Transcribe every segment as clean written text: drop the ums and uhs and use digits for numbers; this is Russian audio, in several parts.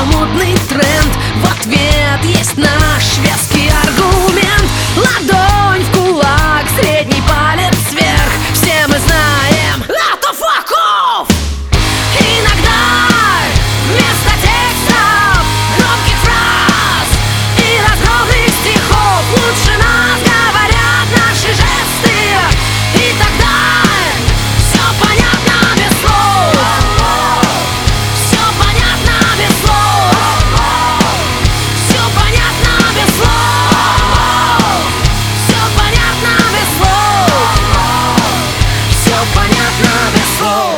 модный тренд. В ответ есть наш веский аргумент. Ладонь в кулак, средний палец вверх. Все мы знаем, это fuck off! Иногда вместо текстов, громких фраз и разгромных стихов лучше нас говорят наши жесты. И тогда все понятно без слов. Все понятно без слов. Все понятно без слов. Все понятно без слов. Все понятно без слов.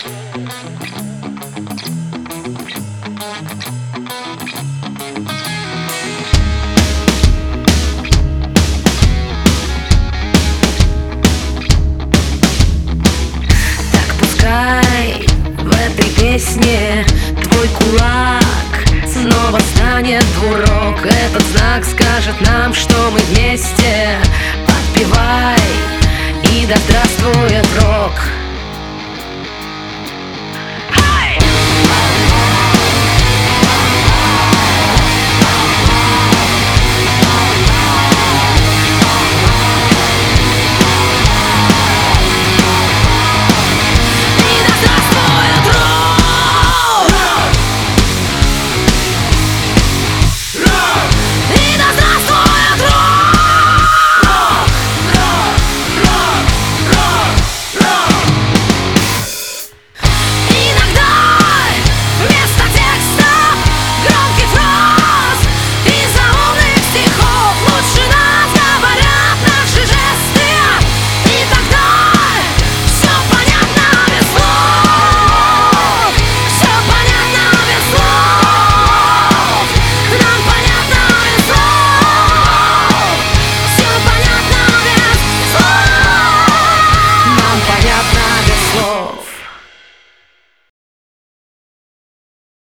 Пускай в этой песне твой кулак снова станет двурок. Этот знак скажет нам, что мы вместе. Подпевай, и да здравствует рок.